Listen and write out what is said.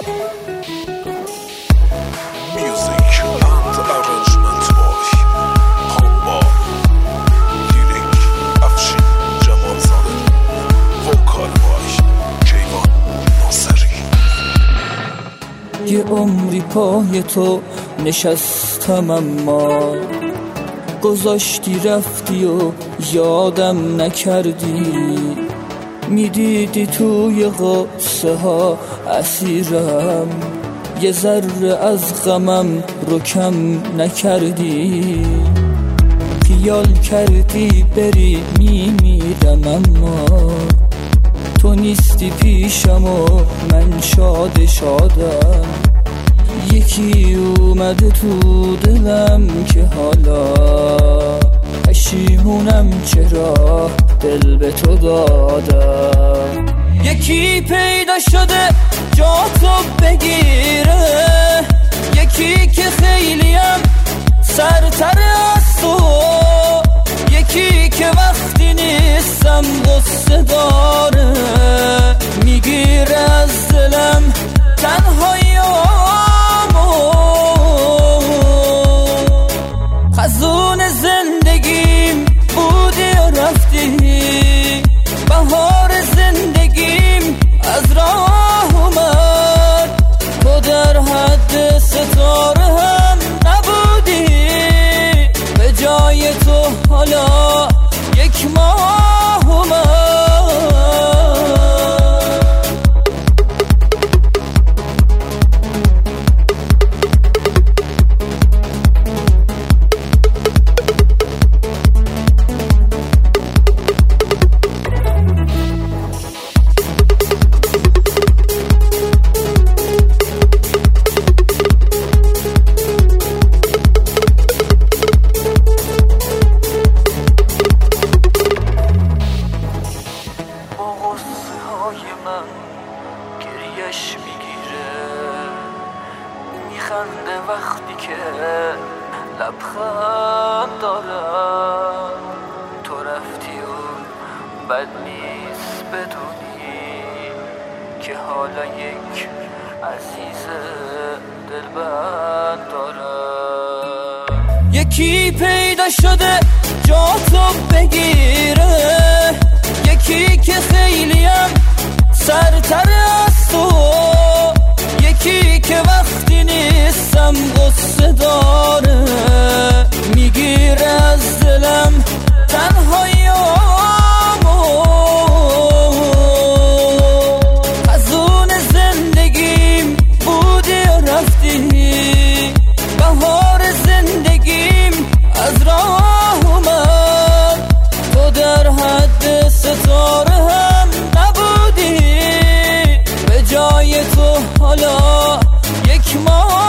یه عمری پای تو نشستم اما گذاشتی رفتی و یادم نکردی، میدیدی توی قصه ها اسیرم، یه ذره از غمم رو کم نکردی. خیال کردی بری میمیرم اما تو نیستی پیشم و من شادم. یکی اومده تو دلم که حالا پشیمونم چرا دل به تو دادم. یکی پیدا شده جا تو بگیره، یکی که خیلیم سرتر از تو، یکی که وقتی نیستم غصه داره، میگیره از دلم تنهاییامو. خزون زندگیم بودی و رفتی، بهار زندگیم از راه اومد، تو در حد ستاره هم نبودی، به جای تو حالا یک ماه اومد. گریش میگیره میخنده وقتی که لبخند دارم، تو رفتی و بد نیست بدونی که حالا یک عزیز دلبند دارم. یکی پیدا شده جا تو بگیره، یکی که خیلیم سرتر از تو، یکی که وقتی نیستم غصه داره، میگیره از دلم تنهاییامو. خزون زندگیم بودی و رفتی، بهار زندگیم از راه اومد، تو در حد ستاره هم نبودی، به جای تو حالا یک ماه